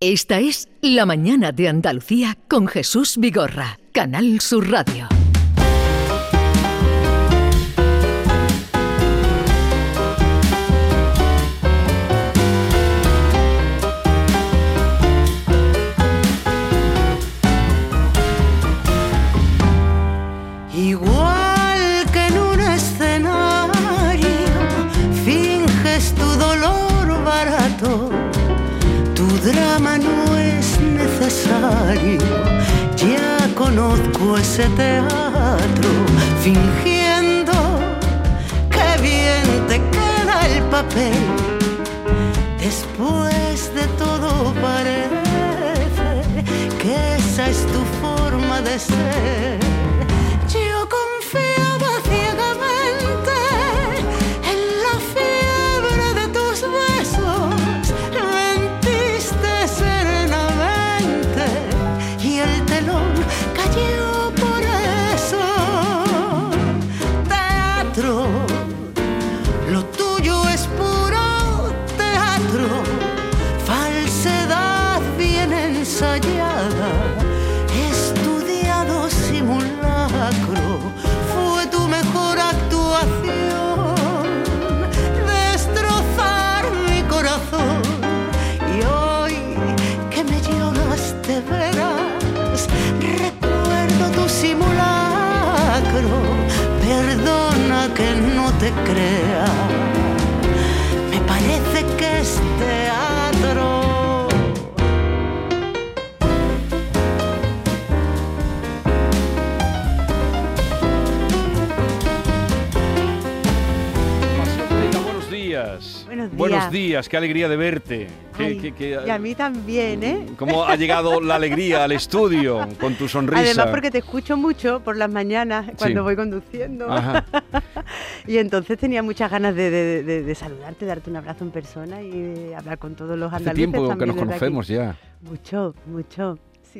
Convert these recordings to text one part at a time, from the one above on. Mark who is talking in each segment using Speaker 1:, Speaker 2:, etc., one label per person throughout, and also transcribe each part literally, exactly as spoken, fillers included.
Speaker 1: Esta es La Mañana de Andalucía con Jesús Vigorra, Canal Sur Radio.
Speaker 2: Igual que en un escenario finges tu dolor barato, tu drama no es necesario. Ya conozco ese teatro, fingiendo que bien te queda el papel. Después de todo parece que esa es tu forma de ser. Yo confiaba ciegamente en la fiebre de tus besos, mentiste serenamente y el telón cayó por eso. Teatro, lo tuyo es puro teatro, falsedad bien ensayada, estudiado simulacro. Fue tu mejor actuación, destrozar mi corazón. Y hoy que me lloras de veras, recuerdo tu simulacro. Perdona que no te crea, me parece que es teatro.
Speaker 3: Buenos días.
Speaker 4: Buenos días, qué alegría de verte.
Speaker 3: Ay,
Speaker 4: qué, qué, qué,
Speaker 3: y a mí también, ¿eh?
Speaker 4: ¿Cómo ha llegado la alegría al estudio con tu sonrisa?
Speaker 3: Además porque te escucho mucho por las mañanas cuando
Speaker 4: Sí.
Speaker 3: voy conduciendo.
Speaker 4: Ajá.
Speaker 3: Y entonces tenía muchas ganas de, de, de, de saludarte, darte un abrazo en persona y de hablar con todos los
Speaker 4: Hace
Speaker 3: andaluces.
Speaker 4: tiempo que
Speaker 3: también
Speaker 4: nos
Speaker 3: desde
Speaker 4: conocemos
Speaker 3: aquí.
Speaker 4: ya.
Speaker 3: Mucho, mucho. Sí.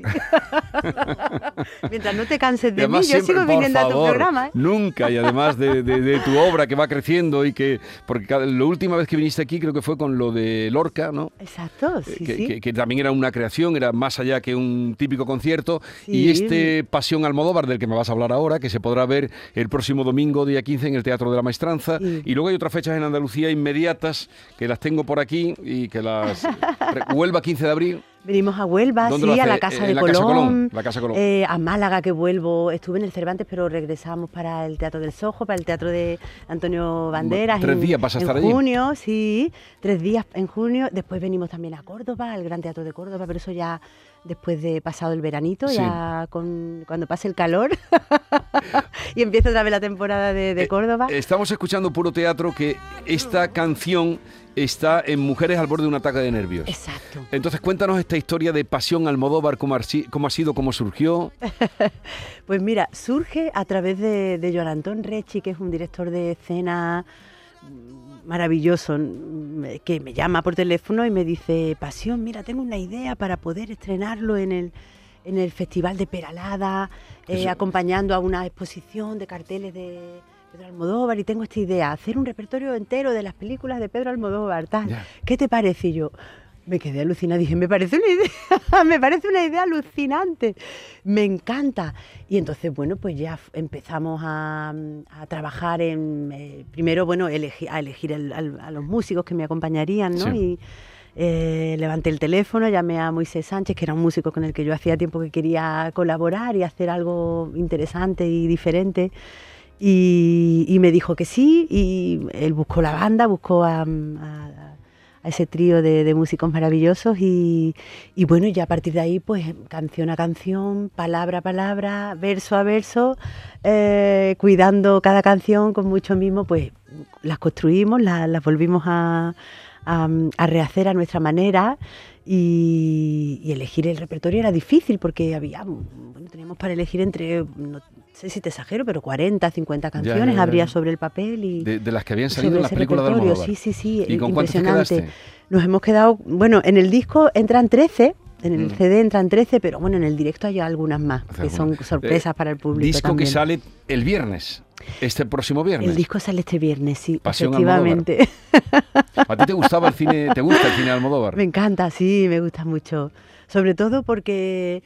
Speaker 3: Mientras no te canses
Speaker 4: Y
Speaker 3: de mí,
Speaker 4: además
Speaker 3: yo
Speaker 4: siempre,
Speaker 3: sigo
Speaker 4: por
Speaker 3: viniendo a tu
Speaker 4: favor,
Speaker 3: programa, ¿eh?
Speaker 4: Nunca, y además de, de, de tu obra que va creciendo y que... Porque cada- la última vez que viniste aquí creo que fue con lo de Lorca, ¿no?
Speaker 3: Exacto, sí,
Speaker 4: que,
Speaker 3: sí.
Speaker 4: que- que también era una creación, era más allá que un típico concierto.
Speaker 3: Sí.
Speaker 4: Y este Pasión Almodóvar, del que me vas a hablar ahora, que se podrá ver el próximo domingo, día quince, en el Teatro de la Maestranza.
Speaker 3: Sí.
Speaker 4: Y luego hay otras fechas en Andalucía inmediatas, que las tengo por aquí, y que las... Huelva, quince de abril.
Speaker 3: Venimos a Huelva,
Speaker 4: ¿Dónde
Speaker 3: sí,
Speaker 4: lo
Speaker 3: a la
Speaker 4: hace?
Speaker 3: Casa
Speaker 4: En
Speaker 3: de
Speaker 4: la
Speaker 3: Colón,
Speaker 4: Casa Colón, la Casa Colón.
Speaker 3: eh, a Málaga, que vuelvo, estuve en el Cervantes, pero regresamos para el Teatro del Sojo, para el Teatro de Antonio Banderas.
Speaker 4: Tres
Speaker 3: en-
Speaker 4: días vas a estar
Speaker 3: en
Speaker 4: allí.
Speaker 3: junio, sí, tres días en junio. Después venimos también a Córdoba, al Gran Teatro de Córdoba, pero eso ya después de pasado el veranito,
Speaker 4: Sí.
Speaker 3: ya con, cuando pase el calor y empieza otra vez la temporada de, de
Speaker 4: Eh,
Speaker 3: Córdoba.
Speaker 4: Estamos escuchando puro teatro, que esta canción está en Mujeres al borde de un ataque de nervios.
Speaker 3: Exacto.
Speaker 4: Entonces cuéntanos esta historia de Pasión Almodóvar, cómo ha, si- cómo ha sido, cómo surgió.
Speaker 3: Pues mira, surge a través de, de Joan Antón Rechi, que es un director de escena mm, maravilloso, mm, que me llama por teléfono y me dice: Pasión, mira, tengo una idea para poder estrenarlo en el, en el Festival de Peralada, eh,
Speaker 4: Eso-
Speaker 3: acompañando a una exposición de carteles de Pedro Almodóvar, y tengo esta idea, hacer un repertorio entero de las películas de Pedro Almodóvar, tal.
Speaker 4: Ya.
Speaker 3: ¿Qué te parece? Y yo me quedé alucinada, dije, me parece una idea, me parece una idea alucinante, me encanta. Y entonces, bueno, pues ya f- empezamos a, a trabajar en, eh, primero, bueno, elegi- a elegir el- al- a los músicos que me acompañarían, ¿no?
Speaker 4: Sí.
Speaker 3: Y eh, levanté el teléfono, llamé a Moisés Sánchez, que era un músico con el que yo hacía tiempo que quería colaborar y hacer algo interesante y diferente. Y, y me dijo que sí, y él buscó la banda, buscó a, a- a ese trío de, de músicos maravillosos y, y bueno, ya a partir de ahí, pues canción a canción, palabra a palabra, verso a verso, eh, cuidando cada canción con mucho mimo, pues las construimos, las, las volvimos a, a, a rehacer a nuestra manera. Y, y elegir el repertorio era difícil porque había, bueno, teníamos para elegir entre, no sé si te exagero, pero cuarenta, cincuenta canciones
Speaker 4: ya, ya.
Speaker 3: habría sobre el papel y
Speaker 4: De, de las que habían
Speaker 3: sobre
Speaker 4: salido en las
Speaker 3: ese
Speaker 4: películas de
Speaker 3: repertorio.
Speaker 4: Almodóvar.
Speaker 3: Sí, sí, sí,
Speaker 4: ¿Y con cuántas te
Speaker 3: impresionante.
Speaker 4: quedaste?
Speaker 3: Nos hemos quedado, bueno, en el disco entran trece, En el
Speaker 4: Mm.
Speaker 3: C D entran trece, pero bueno, en el directo hay algunas más,
Speaker 4: Hace
Speaker 3: que son
Speaker 4: alguna.
Speaker 3: sorpresas
Speaker 4: Eh,
Speaker 3: para el público
Speaker 4: Disco
Speaker 3: también.
Speaker 4: que sale el viernes, este próximo viernes.
Speaker 3: El disco sale este viernes, sí,
Speaker 4: Pasión
Speaker 3: efectivamente.
Speaker 4: ¿A ti te gustaba el cine, te gusta el cine de Almodóvar?
Speaker 3: Me encanta, sí, me gusta mucho. Sobre todo porque,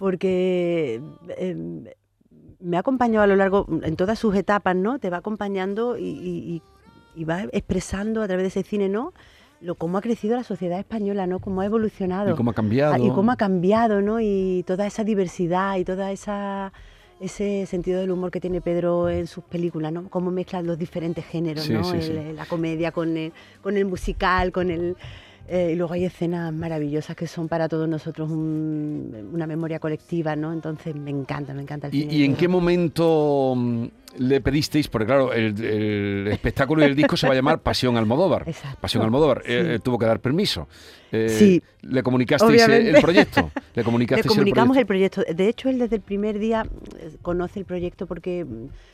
Speaker 3: porque eh, me ha acompañado a lo largo, en todas sus etapas, ¿no? Te va acompañando y, y, y va expresando a través de ese cine, ¿no? Lo, cómo ha crecido la sociedad española, ¿no? Cómo ha evolucionado.
Speaker 4: Y cómo ha cambiado.
Speaker 3: Ah, y cómo ha cambiado, ¿no? Y toda esa diversidad y toda esa ese sentido del humor que tiene Pedro en sus películas, ¿no? Cómo mezclan los diferentes géneros,
Speaker 4: Sí,
Speaker 3: ¿no?
Speaker 4: sí,
Speaker 3: El-
Speaker 4: sí.
Speaker 3: La comedia con el, con el musical, con el... eh, y luego hay escenas maravillosas que son para todos nosotros un- una memoria colectiva, ¿no? Entonces me encanta, me encanta el cine.
Speaker 4: ¿Y, y
Speaker 3: de
Speaker 4: en
Speaker 3: Pedro.
Speaker 4: qué momento mm, le pedisteis? Porque claro, el, el espectáculo y el disco se va a llamar Pasión Almodóvar.
Speaker 3: Exacto.
Speaker 4: Pasión Almodóvar.
Speaker 3: Sí.
Speaker 4: Eh, eh, tuvo que dar permiso. Eh,
Speaker 3: Sí.
Speaker 4: ¿Le comunicasteis el,
Speaker 3: Obviamente.
Speaker 4: el proyecto? ¿Le
Speaker 3: Le
Speaker 4: comunicasteis
Speaker 3: comunicamos
Speaker 4: el
Speaker 3: el proyecto. De hecho, él desde el primer día eh, conoce el proyecto porque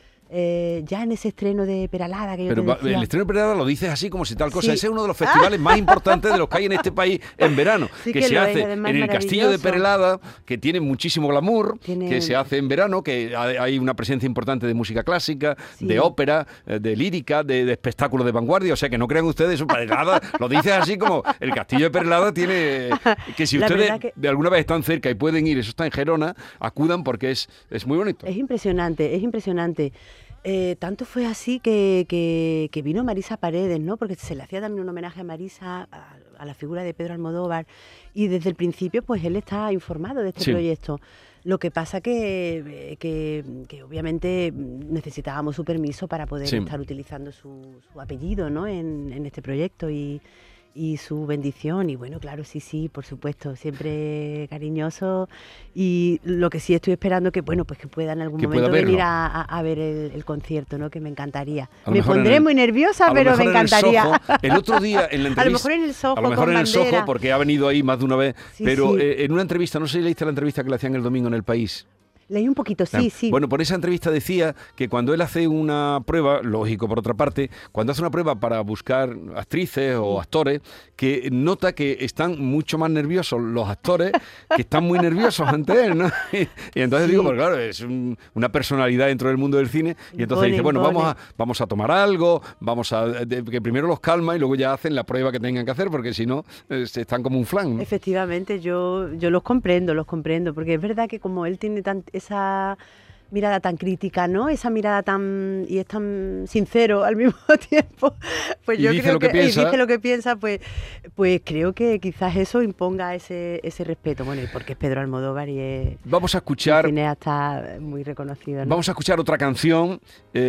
Speaker 3: eh, ya en ese estreno de Peralada que yo
Speaker 4: Pero
Speaker 3: te
Speaker 4: va-
Speaker 3: decía,
Speaker 4: el estreno de Peralada lo dices así como si tal cosa.
Speaker 3: Sí.
Speaker 4: Ese es uno de los festivales más importantes de los que hay en este país en verano.
Speaker 3: Sí
Speaker 4: que,
Speaker 3: que
Speaker 4: se
Speaker 3: lo es,
Speaker 4: hace
Speaker 3: además,
Speaker 4: en el Castillo de
Speaker 3: maravilloso.
Speaker 4: Peralada, que tiene muchísimo glamour,
Speaker 3: Tiene-
Speaker 4: que se hace en verano, que hay hay una presencia importante de música clásica,
Speaker 3: Sí.
Speaker 4: de ópera, eh, de lírica, de, de espectáculos de vanguardia. O sea, que no crean ustedes eso. Peralada, lo dices así como el Castillo de Peralada tiene... Que si
Speaker 3: La
Speaker 4: ustedes
Speaker 3: verdad que-
Speaker 4: de alguna vez están cerca y pueden ir, eso está en Gerona, acudan porque es, es muy bonito.
Speaker 3: Es impresionante, es impresionante. Eh, tanto fue así que, que, que vino Marisa Paredes, ¿no? Porque se le hacía también un homenaje a Marisa, a, a la figura de Pedro Almodóvar, y desde el principio pues él está informado de este
Speaker 4: Sí.
Speaker 3: proyecto. Lo que pasa que, que, que obviamente necesitábamos su permiso para poder
Speaker 4: Sí.
Speaker 3: estar utilizando su, su apellido, ¿no? en, en este proyecto y, y su bendición. Y bueno, claro, sí, sí, por supuesto, siempre cariñoso. Y lo que sí estoy esperando que, bueno, pues que pueda en algún
Speaker 4: Que pueda
Speaker 3: momento
Speaker 4: verlo.
Speaker 3: venir a, a- a ver el, el concierto, ¿no? Que me encantaría.
Speaker 4: A lo
Speaker 3: Me
Speaker 4: mejor en
Speaker 3: pondré
Speaker 4: el-
Speaker 3: muy nerviosa,
Speaker 4: A lo
Speaker 3: pero
Speaker 4: mejor
Speaker 3: me
Speaker 4: en el
Speaker 3: encantaría.
Speaker 4: Soho. El otro día en la entrevista...
Speaker 3: A lo mejor en el Soho
Speaker 4: A lo mejor
Speaker 3: con
Speaker 4: en el Soho,
Speaker 3: bandera.
Speaker 4: porque ha venido ahí más de una vez.
Speaker 3: Sí,
Speaker 4: pero
Speaker 3: sí.
Speaker 4: eh, en una entrevista, no sé si leíste la entrevista que le hacían el domingo en El País.
Speaker 3: Leí un poquito, sí,
Speaker 4: Ah,
Speaker 3: sí.
Speaker 4: Bueno, por esa entrevista decía que cuando él hace una prueba, lógico por otra parte, cuando hace una prueba para buscar actrices o actores, que nota que están mucho más nerviosos los actores, que están muy nerviosos ante él, ¿no? Y, y entonces
Speaker 3: Sí.
Speaker 4: digo, pues claro, es un- una personalidad dentro del mundo del cine, y entonces
Speaker 3: Impone,
Speaker 4: dice, bueno, vamos a,
Speaker 3: impone.
Speaker 4: vamos a tomar algo, vamos a... de- que primero los calma y luego ya hacen la prueba que tengan que hacer, porque si no, eh, se están como un flan, ¿no?
Speaker 3: Efectivamente, yo, yo los comprendo, los comprendo, porque es verdad que como él tiene tan, esa mirada tan crítica, ¿no? Esa mirada tan... y es tan sincero al mismo tiempo, pues
Speaker 4: Y
Speaker 3: yo
Speaker 4: dice
Speaker 3: creo
Speaker 4: lo que
Speaker 3: y
Speaker 4: piensa.
Speaker 3: dice lo que piensa, pues, pues creo que quizás eso imponga ese, ese respeto, bueno, y porque es Pedro Almodóvar y es
Speaker 4: Vamos a
Speaker 3: un
Speaker 4: escuchar...
Speaker 3: cineasta muy reconocido, ¿no?
Speaker 4: Vamos a escuchar otra canción.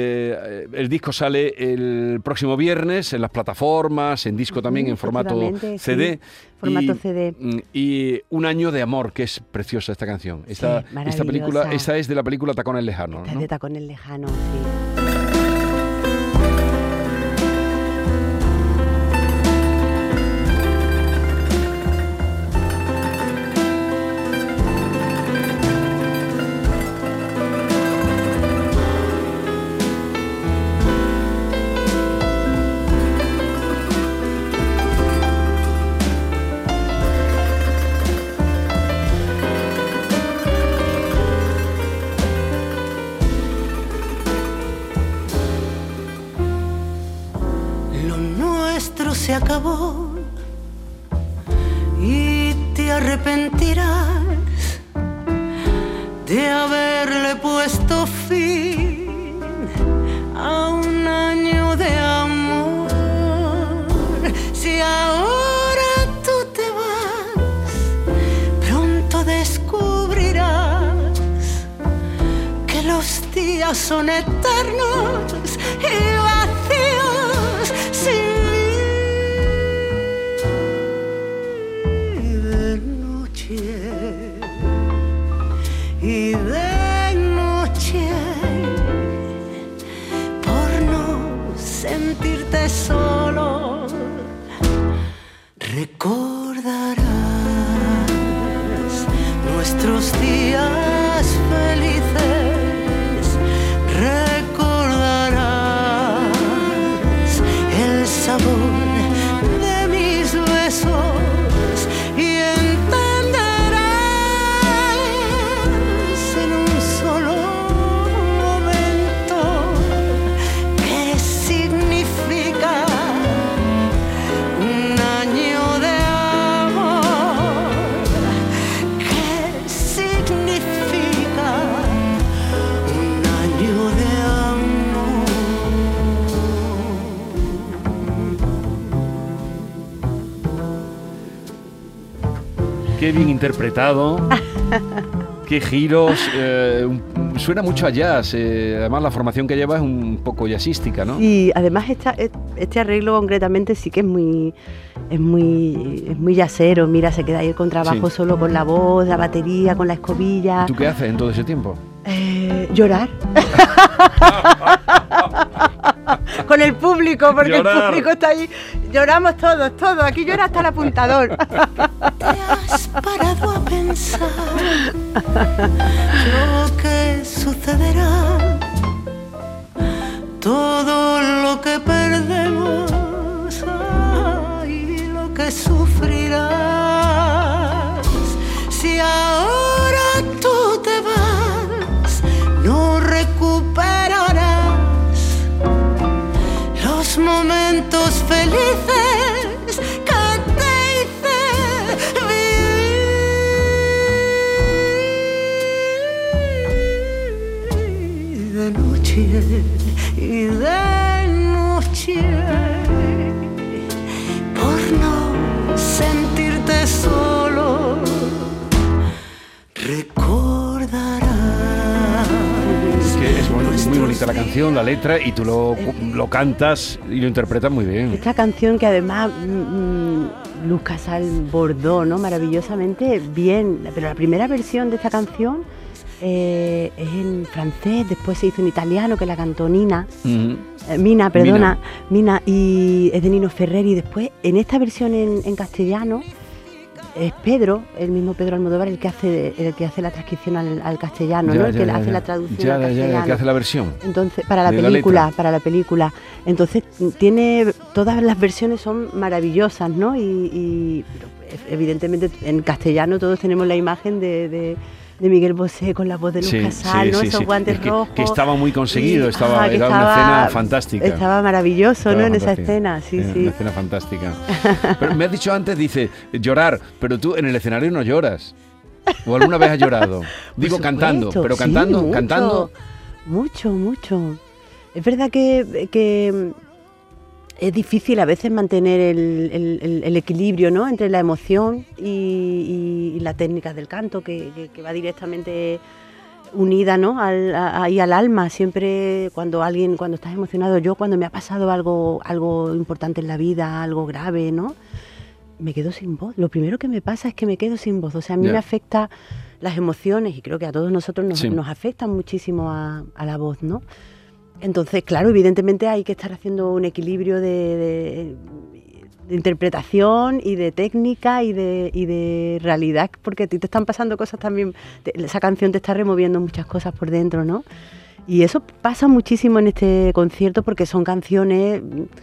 Speaker 4: Eh, el disco sale el próximo viernes en las plataformas, en disco también,
Speaker 3: Ujú,
Speaker 4: en formato
Speaker 3: efectivamente,
Speaker 4: C D.
Speaker 3: sí, formato
Speaker 4: y,
Speaker 3: C D.
Speaker 4: mm, Y Un año de amor, que es preciosa esta canción. Esta,
Speaker 3: Sí,
Speaker 4: esta película,
Speaker 3: maravillosa.
Speaker 4: esta es de la película Tacones Lejanos,
Speaker 3: Esta es
Speaker 4: ¿no?
Speaker 3: de Tacones Lejanos, sí.
Speaker 2: Lo nuestro se acabó y te arrepentirás de haberle puesto fin a un año de amor. Si ahora tú te vas, pronto descubrirás que los días son eternos y vacíos sin mí. De noche y de noche, por no sentirte solo, recordarás nuestros días felices, recordarás el sabor de mis besos y entenderás
Speaker 4: Qué bien interpretado. Qué giros. Eh, un- suena mucho a jazz. eh, además, la formación que lleva es un poco jazzística, ¿no?
Speaker 3: Y además esta, este arreglo concretamente sí que es muy, es muy, es muy jazzero. Mira, se queda ahí el contrabajo
Speaker 4: Sí.
Speaker 3: solo con la voz, la batería, con la escobilla.
Speaker 4: ¿Tú qué haces en todo ese tiempo?
Speaker 3: Eh, llorar. Con el público, porque
Speaker 4: Llorar.
Speaker 3: el público está ahí. Lloramos todos, todos. Aquí llora hasta el apuntador.
Speaker 2: ¿Te has parado a pensar lo que sucederá? Todo lo que perdemos, ay, lo que sufrirás. Si ahora tú te vas, no recuperarás los momentos felices que te hice vivir de noche y de noche por no sentirte solo recordarás.
Speaker 4: Es que es, bueno, es muy
Speaker 2: nuestros
Speaker 4: bonita la canción, la letra, y tú lo, lo cantas y lo interpretas muy bien.
Speaker 3: Esta canción que además mm, Luz Casal bordó, ¿no? Maravillosamente bien. Pero la primera versión de esta canción eh, es en francés, después se hizo en italiano, que la cantó Nina.
Speaker 4: Ujú.
Speaker 3: Eh, Mina, perdona, Mina. y es de Nino Ferrer. Y después, en esta versión en, en castellano, es Pedro, el mismo Pedro Almodóvar, el que hace el que hace la transcripción al, al castellano,
Speaker 4: Ya,
Speaker 3: ¿no? El
Speaker 4: ya,
Speaker 3: que
Speaker 4: ya,
Speaker 3: hace
Speaker 4: ya.
Speaker 3: la traducción
Speaker 4: Ya,
Speaker 3: al
Speaker 4: ya, ya,
Speaker 3: castellano.
Speaker 4: el que hace la versión.
Speaker 3: Entonces, para la
Speaker 4: De la
Speaker 3: película,
Speaker 4: letra.
Speaker 3: para la película. Entonces, tiene, todas las versiones son maravillosas, ¿no? Y, y, pero, evidentemente en castellano todos tenemos la imagen de, de, de Miguel Bosé con la voz de Luz
Speaker 4: Sí,
Speaker 3: Casal,
Speaker 4: sí,
Speaker 3: ¿no?
Speaker 4: sí,
Speaker 3: Esos
Speaker 4: sí.
Speaker 3: guantes
Speaker 4: Es que-
Speaker 3: rojos.
Speaker 4: que estaba muy conseguido,
Speaker 3: Y-
Speaker 4: estaba-
Speaker 3: ah, que
Speaker 4: era una escena fantástica.
Speaker 3: Estaba maravilloso,
Speaker 4: Estaba
Speaker 3: ¿no? En esa
Speaker 4: fantástica.
Speaker 3: escena, sí,
Speaker 4: Eh,
Speaker 3: sí.
Speaker 4: Una escena fantástica. Pero me has dicho antes, dice, llorar, pero tú en el escenario no lloras. ¿O alguna vez has llorado? Digo
Speaker 3: Por
Speaker 4: cantando,
Speaker 3: supuesto,
Speaker 4: pero
Speaker 3: sí,
Speaker 4: cantando,
Speaker 3: mucho,
Speaker 4: cantando.
Speaker 3: Mucho, mucho. Es verdad que, que es difícil a veces mantener el, el- el- el equilibrio, ¿no? Entre la emoción y, y- y la técnica del canto, que, que- que va directamente unida, ¿no? Al, a- ahí al alma. Siempre cuando alguien, cuando estás emocionado, yo cuando me ha pasado algo, algo importante en la vida, algo grave, ¿no? Me quedo sin voz. Lo primero que me pasa es que me quedo sin voz. O sea, a mí
Speaker 4: Ya.
Speaker 3: me afecta las emociones y creo que a todos nosotros nos,
Speaker 4: Sí.
Speaker 3: nos afectan muchísimo a, a la voz, ¿no? Entonces, claro, evidentemente hay que estar haciendo un equilibrio de, de- de interpretación y de técnica y de, y de realidad, porque a ti te están pasando cosas también. Te- esa canción te está removiendo muchas cosas por dentro, ¿no? Y eso pasa muchísimo en este concierto porque son canciones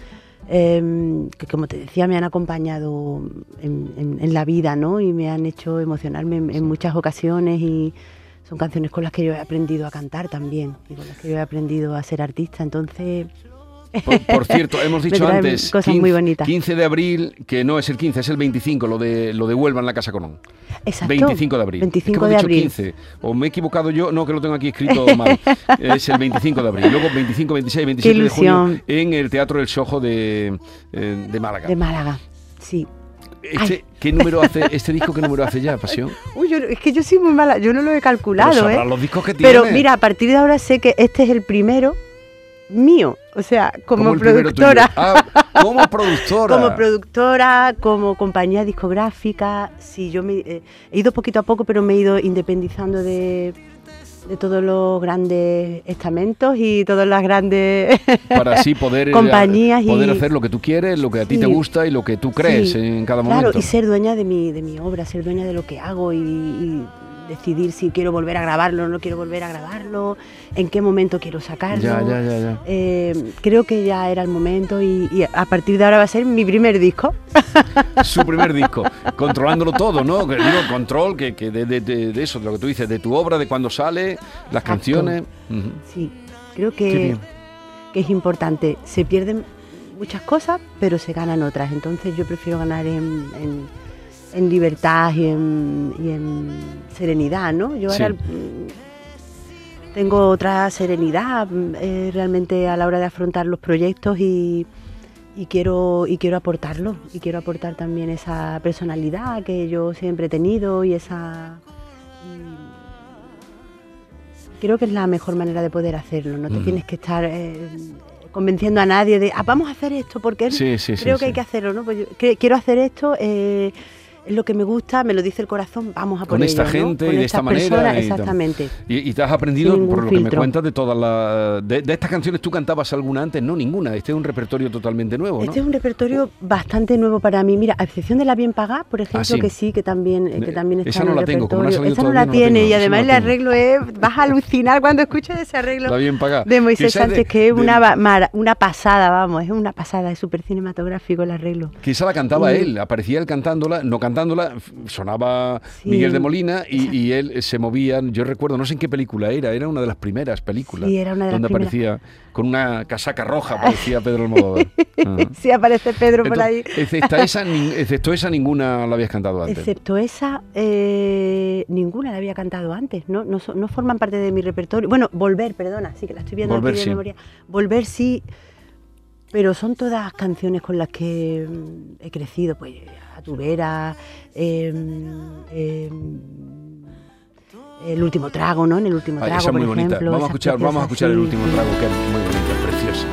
Speaker 3: eh, que, como te decía, me han acompañado en, en- en la vida, ¿no? Y me han hecho emocionarme en, en muchas ocasiones y son canciones con las que yo he aprendido a cantar también y con las que yo he aprendido a ser artista. Entonces,
Speaker 4: Por, por cierto, hemos
Speaker 3: Me
Speaker 4: dicho
Speaker 3: traen
Speaker 4: antes,
Speaker 3: cosas
Speaker 4: quince,
Speaker 3: muy bonitas.
Speaker 4: quince de abril, que no es el quince, es el veinticinco, lo de, lo de Huelva en la Casa Colón.
Speaker 3: exacto.
Speaker 4: veinticinco de abril.
Speaker 3: veinticinco
Speaker 4: es que
Speaker 3: de
Speaker 4: hemos
Speaker 3: abril.
Speaker 4: dicho quince, o me he equivocado yo, no, que lo tengo aquí escrito mal. Es el veinticinco de abril. Luego veinticinco, veintiséis, veintisiete de junio
Speaker 3: ilusión.
Speaker 4: en el Teatro El Sojo de, eh, de Málaga.
Speaker 3: De Málaga, sí.
Speaker 4: Este, ¿Qué número hace este disco? ¿Qué número hace ya, Pasión?
Speaker 3: Uy, yo- es que yo soy muy mala, yo no lo he calculado,
Speaker 4: Pero sabrás
Speaker 3: ¿eh?
Speaker 4: los discos que tiene.
Speaker 3: Pero mira, a partir de ahora sé que este es el primero mío, o sea, como
Speaker 4: ¿Cómo el primero
Speaker 3: productora.
Speaker 4: tuyo? Ah, como productora.
Speaker 3: Como productora, como compañía discográfica, sí, yo me, eh, he ido poquito a poco, pero me he ido independizando de, de todos los grandes estamentos y todas las grandes
Speaker 4: Para así poder, eh,
Speaker 3: compañías y-
Speaker 4: poder hacer lo que tú quieres, lo que a ti
Speaker 3: Sí.
Speaker 4: te gusta y lo que tú crees
Speaker 3: Sí,
Speaker 4: en cada
Speaker 3: claro,
Speaker 4: momento.
Speaker 3: y ser dueña de mi, de mi obra, ser dueña de lo que hago y, y decidir si quiero volver a grabarlo o no quiero volver a grabarlo, en qué momento quiero sacarlo.
Speaker 4: Ya, ya, ya, ya.
Speaker 3: Eh, creo que ya era el momento y, y a partir de ahora va a ser mi primer disco.
Speaker 4: Su primer disco, controlándolo todo, ¿no? Que digo, control que, que de, de- de- de eso, de lo que tú dices, de tu obra, de cuando sale, las
Speaker 3: Exacto.
Speaker 4: canciones. Ujú.
Speaker 3: Sí, creo
Speaker 4: Qué
Speaker 3: que,
Speaker 4: bien.
Speaker 3: que es importante. Se pierden muchas cosas, pero se ganan otras. Entonces yo prefiero ganar en, en- en libertad y en, y en serenidad, ¿no? Yo
Speaker 4: Sí.
Speaker 3: ahora mm, tengo otra serenidad mm, eh, realmente a la hora de afrontar los proyectos y, y quiero y quiero aportarlo y quiero aportar también esa personalidad que yo siempre he tenido y esa y creo que es la mejor manera de poder hacerlo. No te mm. tienes que estar eh, convenciendo a nadie de ah, vamos a hacer esto porque
Speaker 4: sí, sí,
Speaker 3: creo
Speaker 4: sí,
Speaker 3: que
Speaker 4: sí.
Speaker 3: hay que hacerlo, ¿no? Pues yo que, quiero hacer esto. Eh, es lo que me gusta, me lo dice el corazón, vamos a por
Speaker 4: con
Speaker 3: ello,
Speaker 4: esta
Speaker 3: ¿no?
Speaker 4: gente
Speaker 3: Con
Speaker 4: y de esta manera.
Speaker 3: personas,
Speaker 4: Y,
Speaker 3: exactamente.
Speaker 4: Y, y te has aprendido, por lo
Speaker 3: filtro.
Speaker 4: que me cuentas, de todas las... De, de estas canciones, ¿tú cantabas alguna antes? No, ninguna. Este es un repertorio totalmente nuevo, ¿no?
Speaker 3: Este es un repertorio bastante nuevo para mí. Mira, a excepción de La Bien Pagá, por ejemplo,
Speaker 4: ah, ¿sí?
Speaker 3: que sí, que también, que también está
Speaker 4: esa
Speaker 3: en
Speaker 4: no
Speaker 3: el
Speaker 4: la tengo, como no ha
Speaker 3: repertorio.
Speaker 4: salido
Speaker 3: Esa no
Speaker 4: todavía,
Speaker 3: la
Speaker 4: no
Speaker 3: tiene
Speaker 4: tengo,
Speaker 3: y además
Speaker 4: no
Speaker 3: el
Speaker 4: la tengo.
Speaker 3: arreglo es... Vas a alucinar cuando escuches ese arreglo
Speaker 4: La Bien Pagá.
Speaker 3: de Moisés
Speaker 4: Quizás
Speaker 3: Sánchez,
Speaker 4: de,
Speaker 3: que es
Speaker 4: de,
Speaker 3: una, mara, una pasada, vamos, es una pasada, es súper cinematográfico el arreglo.
Speaker 4: Quizá la cantaba
Speaker 3: y,
Speaker 4: él, aparecía él cantándola, no cantándola, sonaba...
Speaker 3: Sí,
Speaker 4: Miguel de Molina y, y él se movía, yo recuerdo, no sé en qué película era, era una de las primeras películas,
Speaker 3: sí, era una de
Speaker 4: donde
Speaker 3: las
Speaker 4: aparecía
Speaker 3: primeras.
Speaker 4: Con una casaca roja, parecía Pedro Almodóvar. Uh-huh.
Speaker 3: Sí, aparece Pedro
Speaker 4: Entonces,
Speaker 3: por ahí.
Speaker 4: Excepto esa, excepto esa, ninguna la habías cantado antes.
Speaker 3: Excepto esa, eh, ninguna la había cantado antes, ¿no? No, no forman parte de mi repertorio. Bueno, Volver, perdona, sí que la estoy viendo
Speaker 4: Volver,
Speaker 3: aquí de
Speaker 4: sí.
Speaker 3: memoria. Volver sí, pero son todas canciones con las que mm, he crecido, pues A tu vera, eh, eh, El último trago, ¿no? En El último
Speaker 4: ah,
Speaker 3: trago,
Speaker 4: esa es muy
Speaker 3: por
Speaker 4: bonita.
Speaker 3: ejemplo.
Speaker 4: Vamos a escuchar, vamos a escuchar
Speaker 3: sí,
Speaker 4: El último
Speaker 3: sí.
Speaker 4: trago, que es muy bonita, preciosa.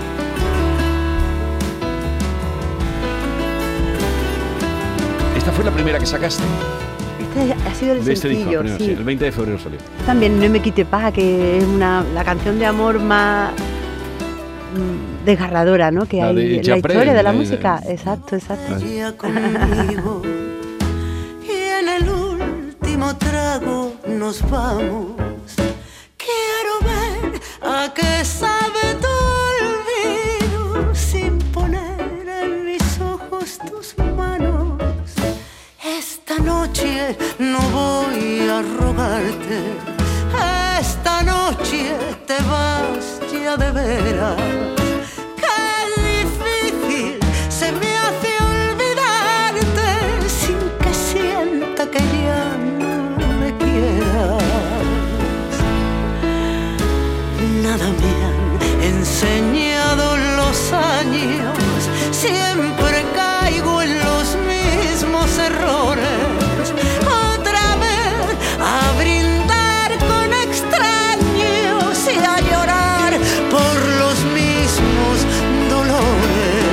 Speaker 4: Esta fue la primera que sacaste.
Speaker 3: Este ha sido el
Speaker 4: de este disco,
Speaker 3: sencillo,
Speaker 4: primero,
Speaker 3: sí.
Speaker 4: sí. El veinte de febrero salió.
Speaker 3: También No me quite pa, que es una, la canción de amor más mm, desgarradora, ¿no? Que
Speaker 4: La
Speaker 3: hay
Speaker 4: de
Speaker 3: en la
Speaker 4: Chaprén,
Speaker 3: historia de la
Speaker 4: de-
Speaker 3: música.
Speaker 4: de-
Speaker 3: Exacto, exacto.
Speaker 2: Ella conmigo y en el último trago nos vamos. Quiero ver a qué sabe tu olvido sin poner en mis ojos tus manos. Esta noche no voy a rogarte, esta noche te vas ya de veras. Qué difícil se me hace olvidarte sin que sienta que ya no me quieras. Nada me han enseñado los años, siempre caigo en los mismos errores. Otra vez a brindar con extraños y a llorar por los mismos dolores.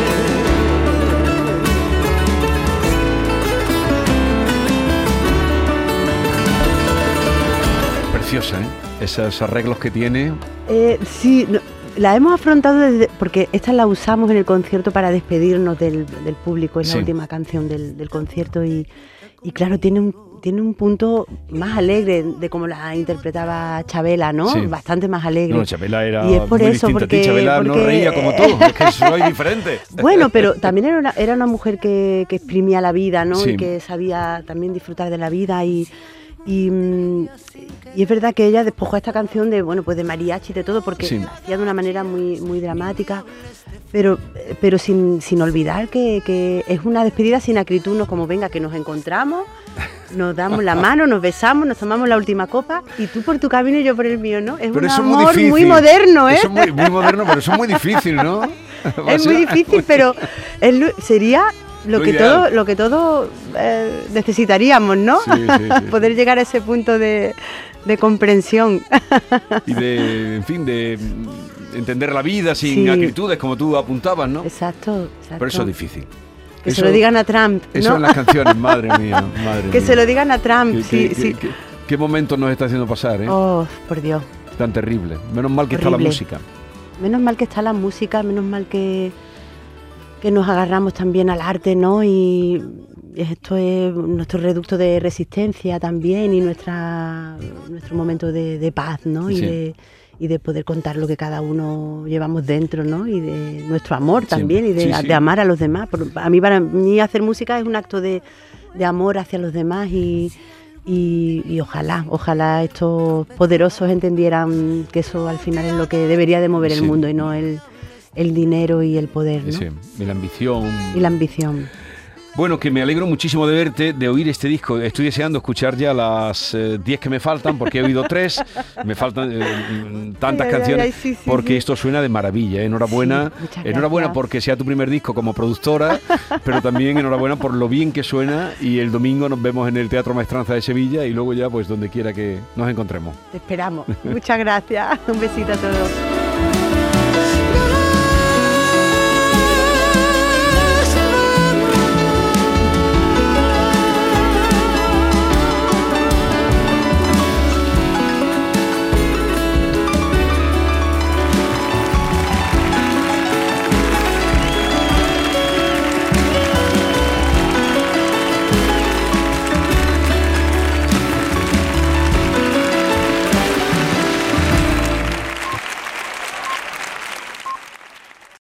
Speaker 4: Preciosa, ¿eh? Esos arreglos que tiene.
Speaker 3: Eh, sí, no, la hemos afrontado desde, porque esta la usamos en el concierto para despedirnos del, del público, es
Speaker 4: Sí.
Speaker 3: la última canción del, del concierto y, y claro, tiene un, tiene un punto más alegre de como la interpretaba Chabela, ¿no?
Speaker 4: Sí.
Speaker 3: Bastante más alegre.
Speaker 4: No, Chabela era
Speaker 3: Y es por
Speaker 4: muy
Speaker 3: eso,
Speaker 4: distinta a ti.
Speaker 3: porque-
Speaker 4: Chabela no
Speaker 3: porque-
Speaker 4: reía como tú, es que soy diferente.
Speaker 3: Bueno, pero también era una, era una mujer que, que exprimía la vida, ¿no?
Speaker 4: Sí.
Speaker 3: Y que sabía también disfrutar de la vida y, y, mm, y es verdad que ella despojó esta canción de, bueno, pues de mariachi y de todo, porque
Speaker 4: Sí.
Speaker 3: la hacía de una manera muy, muy dramática, pero, pero sin, sin olvidar que, que es una despedida sin acritud, no como venga, que nos encontramos, nos damos la mano, nos besamos, nos tomamos la última copa y tú por tu camino y yo por el mío, ¿no? Es
Speaker 4: Pero
Speaker 3: un
Speaker 4: eso es muy
Speaker 3: amor
Speaker 4: difícil.
Speaker 3: muy moderno, ¿eh?
Speaker 4: Eso es muy, muy moderno, pero eso es muy difícil, ¿no?
Speaker 3: Es muy difícil, pero es lo- sería lo
Speaker 4: Lo
Speaker 3: que
Speaker 4: ideal.
Speaker 3: todo, lo que todos eh, necesitaríamos, ¿no?
Speaker 4: Sí, sí, sí,
Speaker 3: Poder
Speaker 4: sí.
Speaker 3: llegar a ese punto de, de comprensión.
Speaker 4: Y de, en fin, de mm, entender la vida sin
Speaker 3: Sí.
Speaker 4: acritudes, como tú apuntabas, ¿no?
Speaker 3: Exacto, exacto.
Speaker 4: Pero eso es difícil.
Speaker 3: Que
Speaker 4: Eso-
Speaker 3: se lo digan a Trump,
Speaker 4: Eso
Speaker 3: ¿no?
Speaker 4: en las canciones, madre mía, madre
Speaker 3: Que
Speaker 4: mía.
Speaker 3: se lo digan a Trump,
Speaker 4: ¿Qué,
Speaker 3: sí,
Speaker 4: qué-
Speaker 3: sí.
Speaker 4: qué- qué- qué momentos nos está haciendo pasar, ¿eh?
Speaker 3: Oh, por Dios.
Speaker 4: Tan terrible. Menos mal que está la
Speaker 3: Horrible.
Speaker 4: música.
Speaker 3: Menos mal que está la música, menos mal que, que nos agarramos también al arte, ¿no? Y esto es nuestro reducto de resistencia también y nuestra nuestro momento de, de paz, ¿no? Y,
Speaker 4: Sí.
Speaker 3: de, y de poder contar lo que cada uno llevamos dentro, ¿no? Y de nuestro amor también y de,
Speaker 4: Sí, sí.
Speaker 3: de amar a los demás. Por- a mí, para mí hacer música es un acto de, de amor hacia los demás y, y, y ojalá, ojalá estos poderosos entendieran que eso al final es lo que debería de mover
Speaker 4: Sí.
Speaker 3: el mundo y no el, el dinero y el poder, ¿no?
Speaker 4: Sí, y la ambición.
Speaker 3: Y la ambición.
Speaker 4: Bueno, que me alegro muchísimo de verte, de oír este disco. Estoy deseando escuchar ya las diez eh, que me faltan, porque he oído tres. Me faltan eh, tantas
Speaker 3: Ay, ay,
Speaker 4: canciones,
Speaker 3: ay, sí, sí,
Speaker 4: porque
Speaker 3: sí.
Speaker 4: esto suena de maravilla. ¿eh? Enhorabuena,
Speaker 3: Sí, muchas
Speaker 4: enhorabuena
Speaker 3: gracias.
Speaker 4: porque sea tu primer disco como productora, pero también enhorabuena por lo bien que suena. Y el domingo nos vemos en el Teatro Maestranza de Sevilla y luego ya, pues donde quiera que nos encontremos.
Speaker 3: Te esperamos. Muchas gracias. Un besito a todos.